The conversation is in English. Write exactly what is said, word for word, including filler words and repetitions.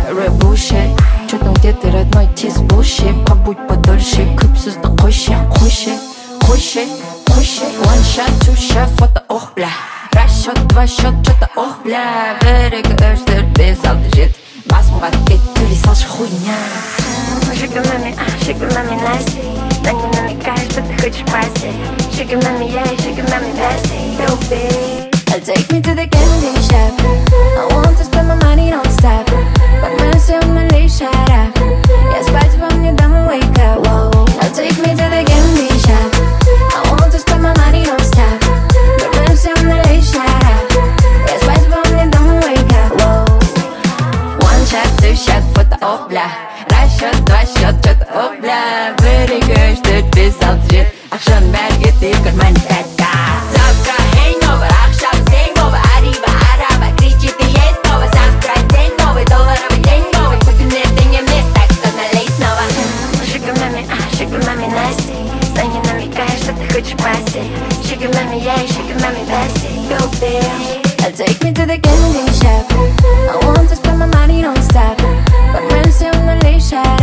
Рыбуши, чё там где-то, родной, тиз bullshit. Побудь подольше, кыпсызды қойшы, қойшы, қойшы, қойшы. One shot, two shot, фото, ох, бля. Раз счет, два счет, чё-то, ох, бля. Bir, iki, üç, dört, beş, altı, жеті. Басымға бет төлей салшы хуйня. Sugar mommy, sugar mommy nasty. Да не намекай, что ты хочешь пасти. Sugar mommy, yeah, sugar mommy nasty. Go big. Take me to the candy shop. I want to spend my money non-stop. Погнался в нулей, shut up. Я спать вам не дам, wake up. Whoa. Take me to the candy shop. I want to spend my money non-stop. Погнался в нулей, shut up. Я спать вам не дам, wake up. Whoa. One shot, two shot, фото, ох, бля. Раз счет, два счет, чё-то, ох, бля. Bir, iki, üç, dört, beş, altı, жеті. Ақшаның бәрі кетті, карманы пятка. Завтра hangover, ақшам hangover. Arriba, араба, кричит и есть снова. Завтра день новый, долларовый день новый. Пусть день емес, так что налей снова. Sugar mommy, sugar mommy nasty. Да не намекай, что ты хочешь пасти. Sugar mommy, yeah, sugar mommy nasty. Go big. Take me to the candy shop. I want to spend my money non-stop. Погнался в нулей, shut